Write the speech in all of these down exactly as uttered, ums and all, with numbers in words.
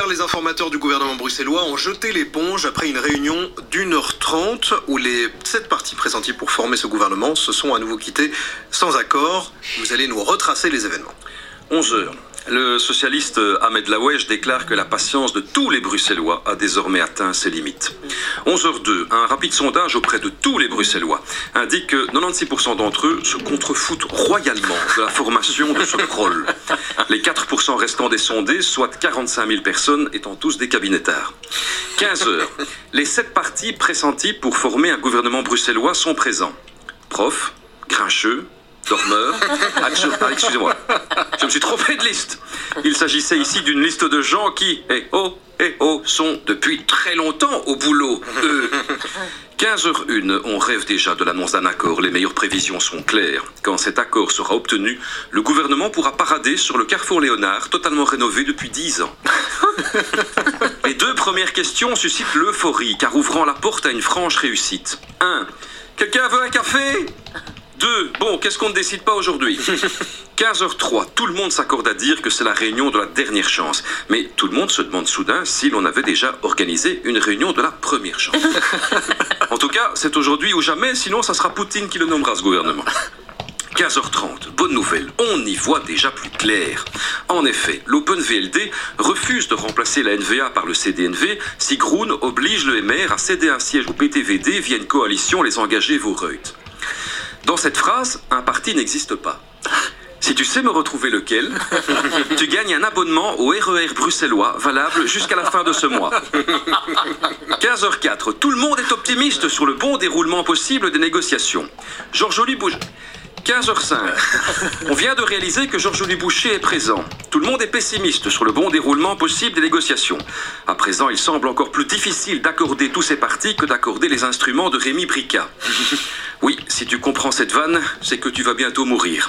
Hier, les informateurs du gouvernement bruxellois ont jeté l'éponge après une réunion d'une heure trente où les sept partis pressentis pour former ce gouvernement se sont à nouveau quittés sans accord. Vous allez nous retracer les événements. onze heures. Le socialiste Ahmed Laoueche déclare que la patience de tous les Bruxellois a désormais atteint ses limites. onze heures deux. Un rapide sondage auprès de tous les Bruxellois indique que quatre-vingt-seize pour cent d'entre eux se contrefoutent royalement de la formation de ce rôle. Les quatre pour cent restants des sondés, soit quarante-cinq mille personnes, étant tous des cabinettards. quinze heures. Les sept partis pressentis pour former un gouvernement bruxellois sont présents. Profs, grincheux, dormeurs, ah, excusez-moi, je me suis trompé de liste. Il s'agissait ici d'une liste de gens qui, eh oh, eh oh, sont depuis très longtemps au boulot, eux. quinze heures une, on rêve déjà de l'annonce d'un accord. Les meilleures prévisions sont claires. Quand cet accord sera obtenu, le gouvernement pourra parader sur le carrefour Léonard, totalement rénové depuis dix ans. Les deux premières questions suscitent l'euphorie, car ouvrant la porte à une franche réussite. un. Quelqu'un veut un café ? deux. Bon, qu'est-ce qu'on ne décide pas aujourd'hui ? quinze heures trois. Tout le monde s'accorde à dire que c'est la réunion de la dernière chance. Mais tout le monde se demande soudain si l'on avait déjà organisé une réunion de la première chance. En tout cas, c'est aujourd'hui ou jamais, sinon ça sera Poutine qui le nommera ce gouvernement. quinze heures trente, bonne nouvelle, on y voit déjà plus clair. En effet, l'Open V L D refuse de remplacer la N V A par le C D N V si Groen oblige le M R à céder un siège au P T V D via une coalition les engager Vooruit. Dans cette phrase, un parti n'existe pas. Si tu sais me retrouver lequel, tu gagnes un abonnement au R E R bruxellois valable jusqu'à la fin de ce mois. quinze heures quatre, tout le monde est optimiste sur le bon déroulement possible des négociations. Georges-Louis Boucher. quinze heures cinq. On vient de réaliser que Georges-Louis Boucher est présent. Tout le monde est pessimiste sur le bon déroulement possible des négociations. À présent, il semble encore plus difficile d'accorder tous ces partis que d'accorder les instruments de Rémi Brica. Oui, si tu comprends cette vanne, c'est que tu vas bientôt mourir.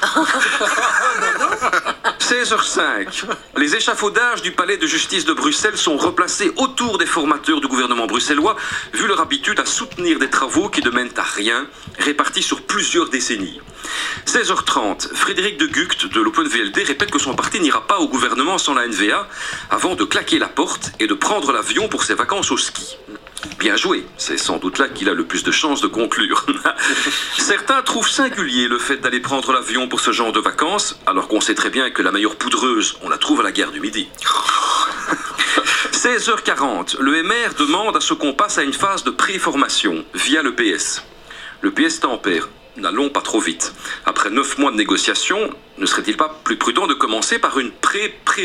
seize heures cinq. Les échafaudages du palais de justice de Bruxelles sont replacés autour des formateurs du gouvernement bruxellois, vu leur habitude à soutenir des travaux qui ne mènent à rien, répartis sur plusieurs décennies. seize heures trente. Frédéric de Gucht de l'Open V L D répète que son parti n'ira pas au gouvernement sans la N V A avant de claquer la porte et de prendre l'avion pour ses vacances au ski. Bien joué, c'est sans doute là qu'il a le plus de chances de conclure. Certains trouvent singulier le fait d'aller prendre l'avion pour ce genre de vacances, alors qu'on sait très bien que la meilleure poudreuse, on la trouve à la gare du Midi. seize heures quarante, le M R demande à ce qu'on passe à une phase de pré-formation via le P S. Le P S tempère. N'allons pas trop vite. Après neuf mois de négociations, ne serait-il pas plus prudent de commencer par une pré-pré-formation ?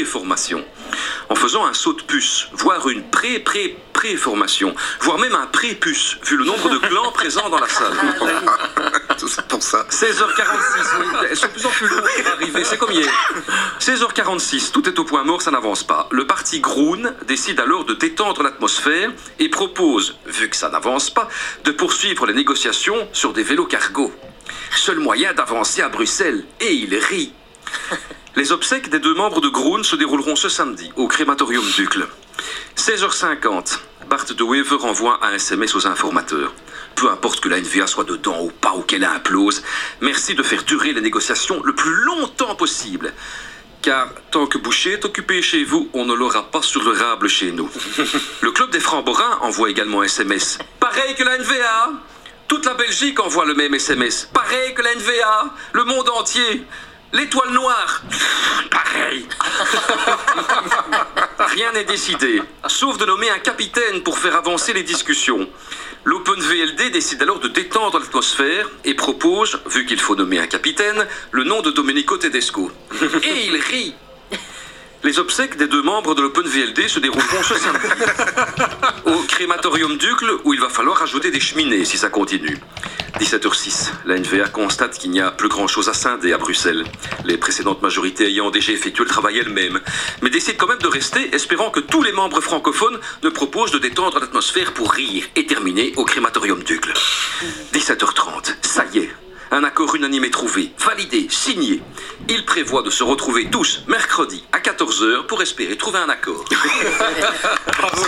En faisant un saut de puce, voire une pré-pré-pré-formation, voire même un prépuce, vu le nombre de clans présents dans la salle. Tout ça pour ça. seize heures quarante-six, oui, elles sont de plus en plus lourdes pour arriver, c'est comme hier. seize heures quarante-six, tout est au point mort, ça n'avance pas. Le parti Groen décide alors de détendre l'atmosphère et propose, vu que ça n'avance pas, de poursuivre les négociations sur des vélos cargo. Seul moyen d'avancer à Bruxelles, et il rit. Les obsèques des deux membres de Groen se dérouleront ce samedi au crématorium d'Uccle. seize heures cinquante, Bart de Wever envoie un S M S aux informateurs. Peu importe que la N V A soit dedans ou pas, ou qu'elle implose, merci de faire durer les négociations le plus longtemps possible. Car tant que Boucher est occupé chez vous, on ne l'aura pas sur le rable chez nous. Le club des Francs-Borins envoie également un S M S. Pareil que la N V A. Toute la Belgique envoie le même S M S. Pareil que la N V A. Le monde entier. L'étoile noire. Pareil. Rien n'est décidé, sauf de nommer un capitaine pour faire avancer les discussions. L'Open V L D décide alors de détendre l'atmosphère et propose, vu qu'il faut nommer un capitaine, le nom de Domenico Tedesco. Et il rit. Les obsèques des deux membres de l'Open V L D se dérouleront ce samedi au crématorium d'Uccle, où il va falloir ajouter des cheminées si ça continue. dix-sept heures six, la N V A constate qu'il n'y a plus grand-chose à scinder à Bruxelles, les précédentes majorités ayant déjà effectué le travail elles-mêmes, mais décide quand même de rester, espérant que tous les membres francophones ne proposent de détendre l'atmosphère pour rire et terminer au crématorium d'Uccle. dix-sept heures trente, ça y est. Un accord unanime est trouvé, validé, signé. Il prévoit de se retrouver tous mercredi à quatorze heures pour espérer trouver un accord.